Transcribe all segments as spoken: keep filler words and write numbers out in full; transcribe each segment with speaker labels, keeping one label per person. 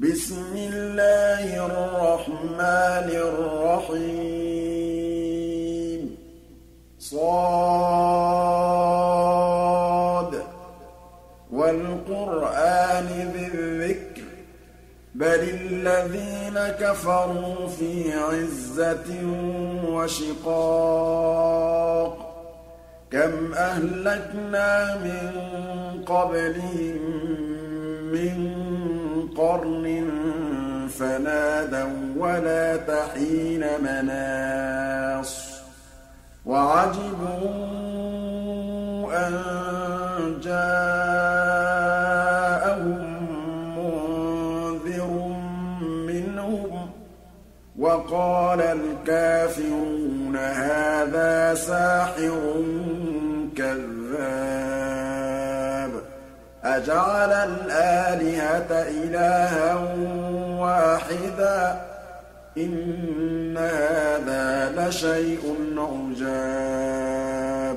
Speaker 1: بسم الله الرحمن الرحيم صاد والقرآن ذي الذكر بل الذين كفروا في عزة وشقاق كم أهلكنا من قبلهم من قرن فنادوا ولا تحين مناص وعجبوا أن جاءهم منذر منهم وقال الكافرون هذا ساحر كذاب أجعل الآلهة إلها واحدا إن هذا لشيء عجاب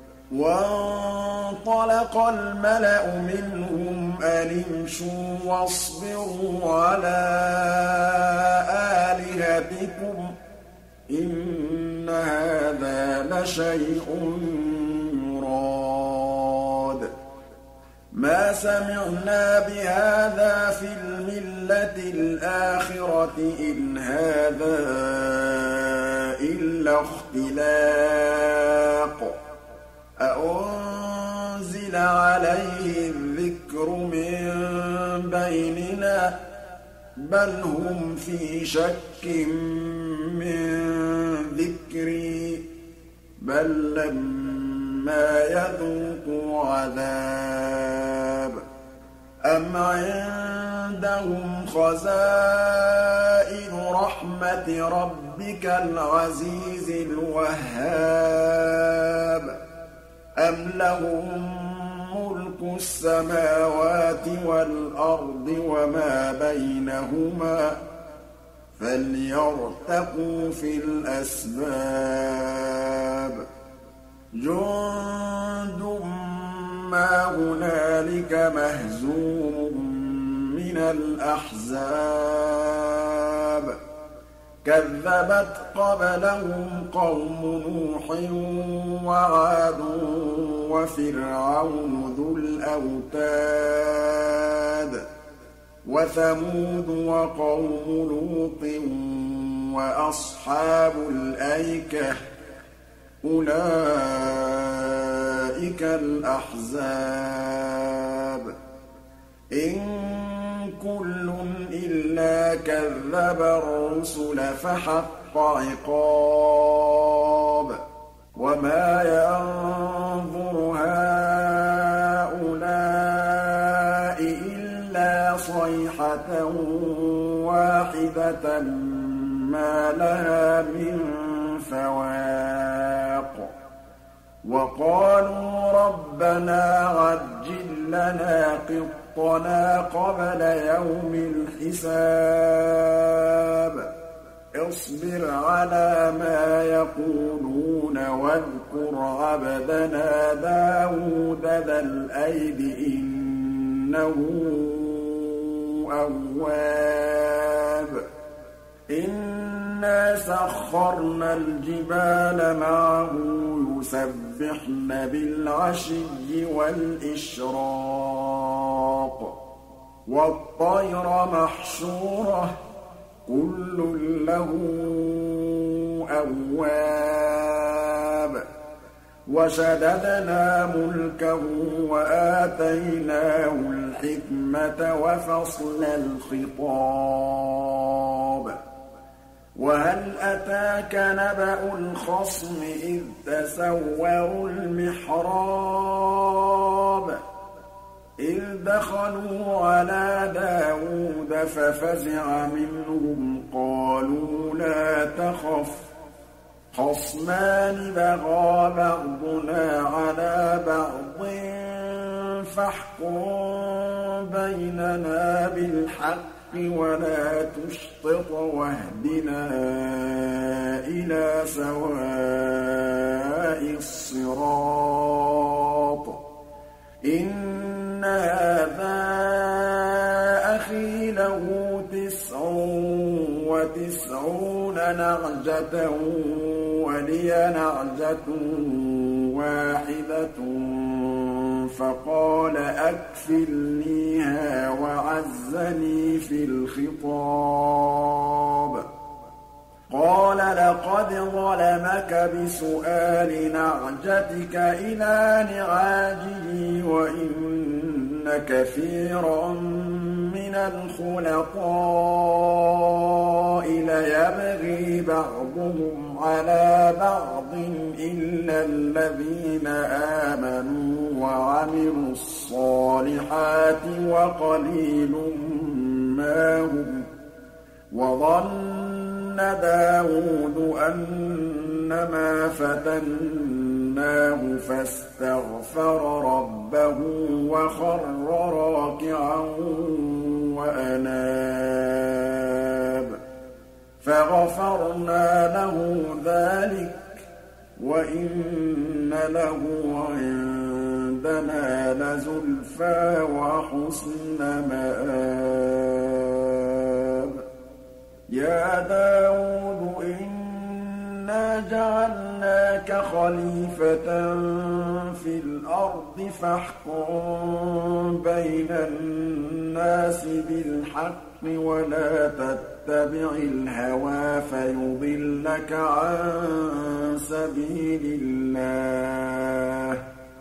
Speaker 1: وانطلق الملأ منهم أن امشوا واصبروا على آلهتكم إن هذا لشيء يراد ما سمعنا بهذا في الملة الآخرة إن هذا إلا اختلاق أأنزل عليه الذكر من بيننا بل هم في شك من ذكري بل لما يذوقوا عذاب أم عندهم خزائن رحمة ربك العزيز الوهاب أم لهم ملك السماوات والأرض وما بينهما فليرتقوا في الأسباب جند ما هنالك مهزوم من الأحزاب كذبت قبلهم قوم نوح وعاد وفرعون ذو الأوتاد وثمود وقوم لوط وأصحاب الأيكة أولئك الأحزاب إن كل إلا كذب الرسل فحق عقاب وما ينظر هؤلاء إلا صيحة واحدة ما لها من فواق وقالوا ربنا عجل لنا قطنا قبل يوم الحساب اصبر على ما يقولون واذكر عبدنا داود ذا الأيد إنه أواب إنا سخرنا الجبال معه يسبحن بالعشي والإشراق والطير محشورة كل له أواب وشددنا ملكه وآتيناه الحكمة وفصل الخطاب وهل أتاك نبأ الخصم إذ تسوروا المحراب إذ دخلوا على داود ففزع منهم قالوا لا تخف خصمان بغى بعضنا على بعض فاحكم بيننا بالحق ولا تشطط واهدنا إلى سواء الصراط إن هذا أخي له تسع وتسعون نعجة ولي نعجة واحدة فقال أكفلنيها وعزني في الخطاب قال لقد ظلمك بسؤال نعجتك إلى نعاجه وإن كثيرا من الخلطاء ليبغي بعضهم على بعض إلا الذين آمنوا وعملوا الصالحات وقليل ما هم وظن داود أنما فتناه فاستغفر ربه وخر راكعا وأناب فغفرنا له ذلك وإن له عندنا لزلفى وحسن مآب يا داود إنا جعلناك خليفة في الأرض فاحكم بين الناس بالحق ولا تتبع الهوى فيضلك عن سبيل الله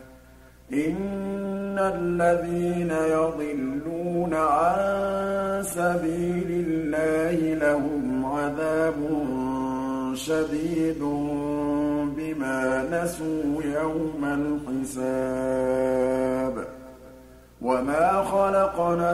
Speaker 1: إن الذين يضلون عن سبيل الله لهم عذاب شديد بما نسوا يوم الحساب وما خلقنا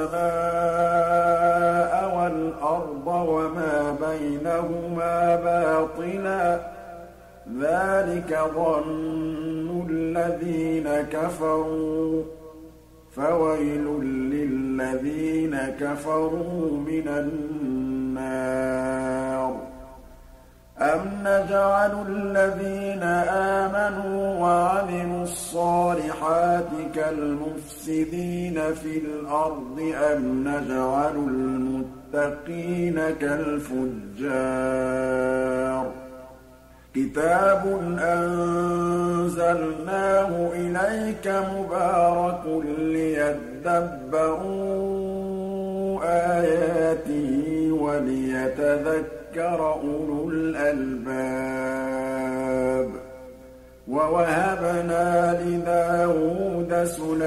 Speaker 1: السماء والأرض وما بينهما باطلا ذلك ظن الذين كفروا فويل للذين كفروا من النار أم نجعل الذين آمنوا وعملوا الصالحات كالمفسدين في الأرض أم نجعل المتقين كالفجار كتاب أنزلناه إليك مبارك ليدبروا آياته وليتذكر أولو الألباب ووهبنا لداود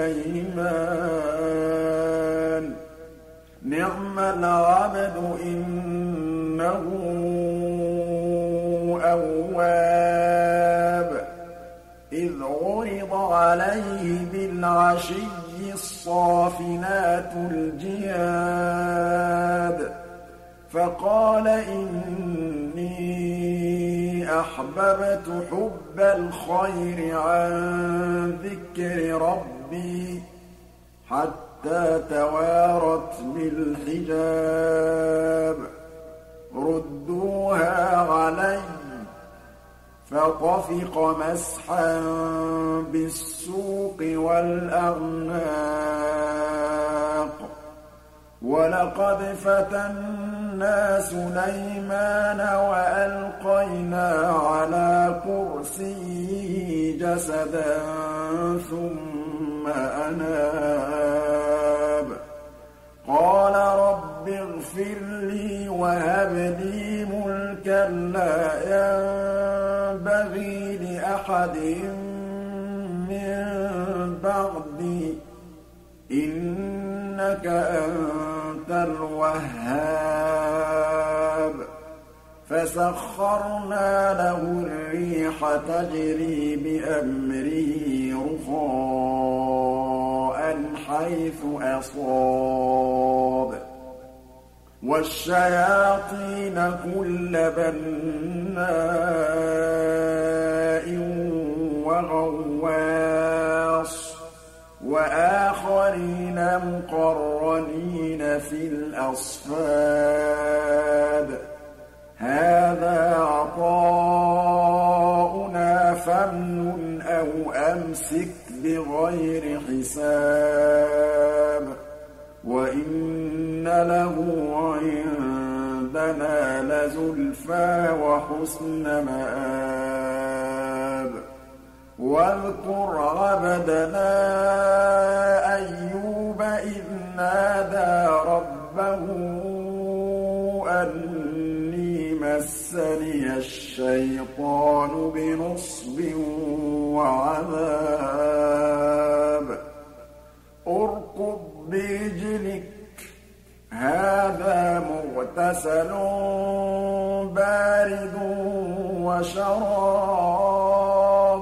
Speaker 1: سليمان نعم العبد إنه أواب إذ عرض عليه بالعشي الصافنات الجياد فقال إني أحببت حب الخير عن ذكر ربي حتى توارت بالحجاب ردوها علي فطفق مسحا بالسوق والأعناق ولقد فتنا سليمان وألقينا على كرسيه جسدا ثم أناب قال رب اغفر لي وهب لي ملكا لا ينبغي لأحد من بعدي إنك أنت الوهاب فسخرنا له الريح تجري بأمره رخاء حيث أصاب والشياطين كل بناء وغواص وآخرين مقرنين في الأصفاد هذا عطاؤنا فامنن أو أمسك بغير حساب وإن له عندنا لزلفى وحسن مآب واذكر عبدنا أيوب إذ نادى ربه أني مسني الشيطان بنصب وعذاب اركض برجلك هذا مغتسل بارد وشراب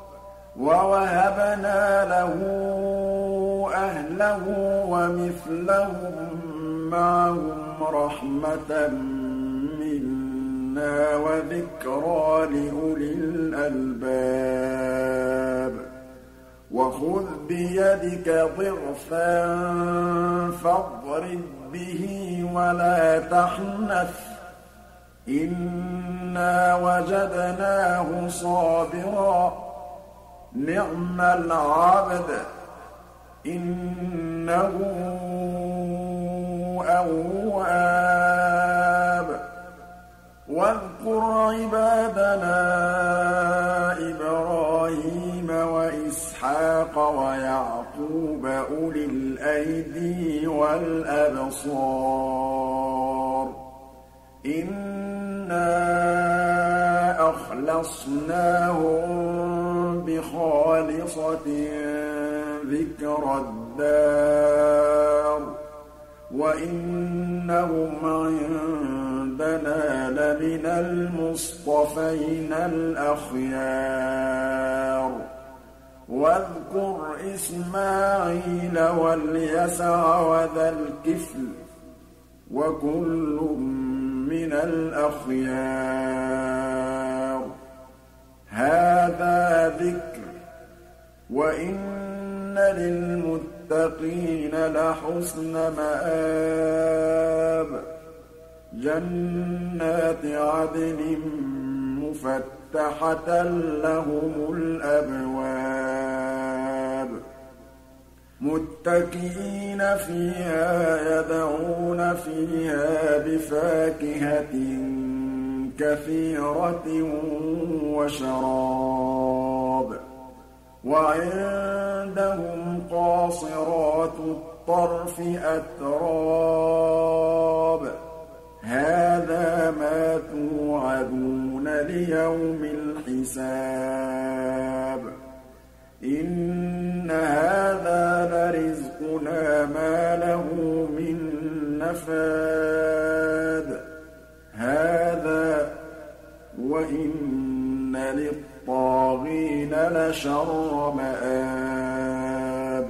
Speaker 1: ووهبنا له أهله ومثلهم معهم رحمة منا وذكرى لأولي الألباب وخذ بيدك ضغثا فاضرب به ولا تحنث إنا وجدناه صابرا نعم العبد إنه أواب واذكر عبادنا إبراهيم وإسحاق ويعقوب أولي الأيدي والأبصار إنا أخلصناهم بخالصة ذكر الدار وإنهم عندنا لمن المصطفين الأخيار واذكر إسماعيل واليسع وذا الكفل وكل من الأخيار هذا ذكر وإن للمتقين لحسن مآب جنات عدن مفتحة لهم الأبواب متكئين فيها يدعون فيها بفاكهة كثيرة وشراب وعندهم قاصرات الطرف أتراب هذا ما توعدون ليوم الحساب إن هذا لرزقنا ما له من نفاد هذا وإن للطاغين لشر مآب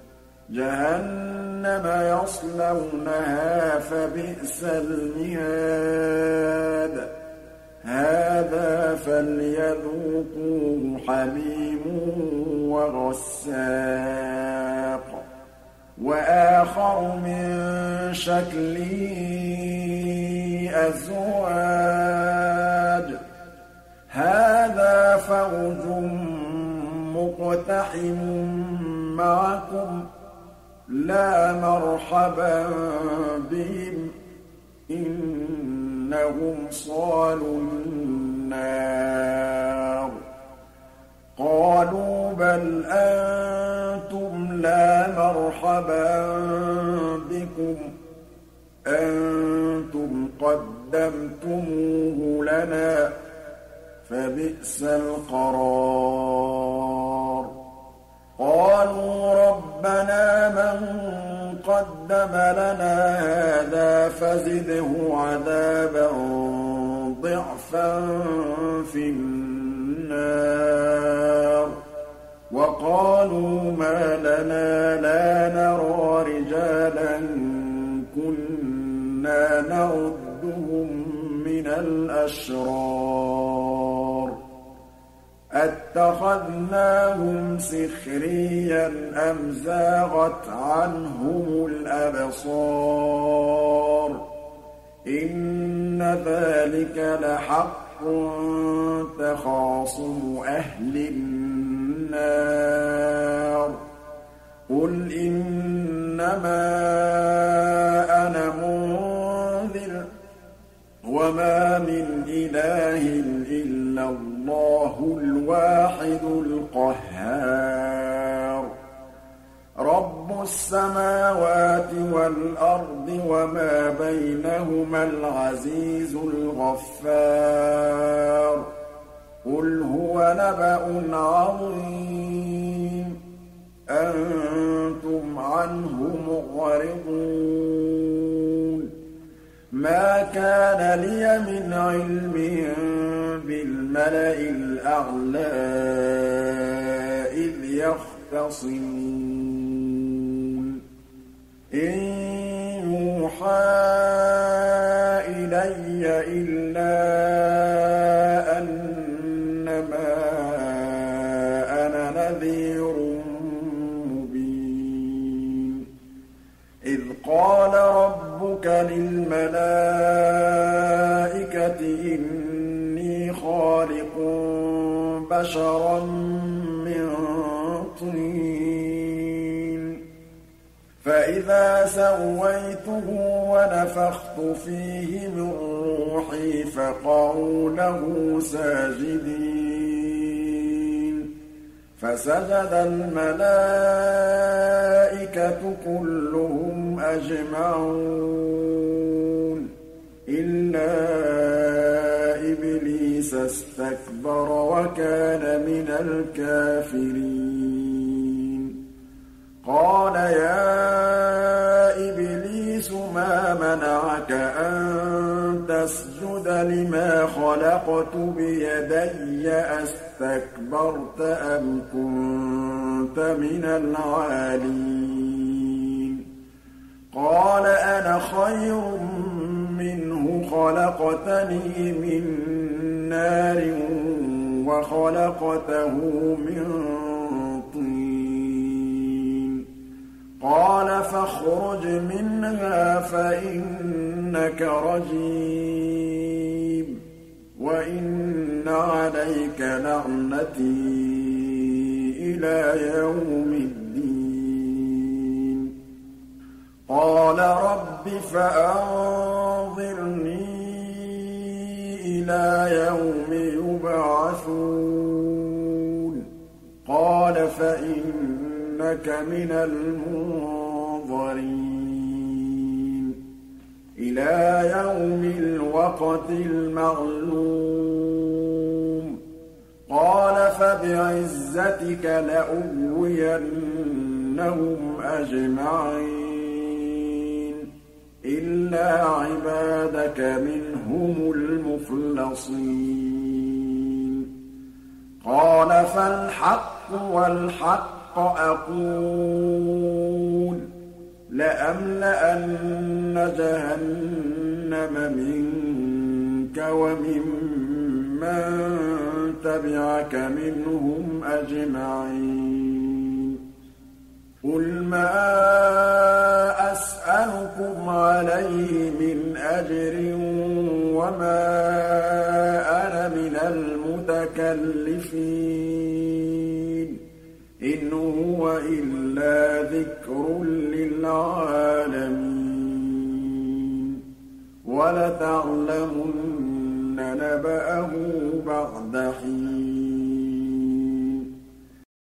Speaker 1: جهنم يصلونها فبئس المهاد هذا فليذوقوه حميم وغساق وآخر من شكله أزواج هذا فوج مقتحم معكم لا مرحبا بهم إنهم صالوا النار قالوا بل أنتم لا مرحبا بكم أنتم قدمتموه لنا فبئس القرار قالوا ربنا من قدم لنا هذا فزده عذابا ضعفا في النار وقالوا ما لنا لا نرى رجالا كنا نعدهم من الأشرار أتخذناهم سخريا أم زاغت عنهم الأبصار إن ذلك لحق تخاصم أهل النار قل إنما أنا وما من إله إلا الله الواحد القهار رب السماوات والأرض وما بينهما العزيز الغفار قل هو نبأ عظيم أنتم عنه معرضون ما كان لي من علم بالملأ الأعلى إذ يختصمون إن يوحى إلي إلا أنما أنا نذير مبين إذ قال ربك للملائكة إني خالق بشرا من طين فإذا سويته ونفخت فيه من روحي فقعوا له ساجدين فسجد الملائكة كلهم أجمعون إلا إبليس استكبر وكان من الكافرين قال يا إبليس ما منعك أن تسجد لما خلقت بيدي أستكبرت أم كنت من العالين قال أنا خير منه خلقتني من نار وخلقته من طين قال فاخرج منها فإنك رجيم وإن عليك لعنتي إلى يوم الدين قال رب فأنظرني إلى يوم يبعثون قال فإنك من المنظرين إلى يوم الوقت المعلوم قال فبعزتك لأغوينهم أجمعين إلا عبادك منهم المخلصين قال فالحق والحق أقول لأملأن جهنم منك وممن تبعك منهم أجمعين قل ما أسألكم عليه من أجر وما أنا من المتكلفين إن هو إلا ذكر للعالمين ولتعلمن نبأه بعد حين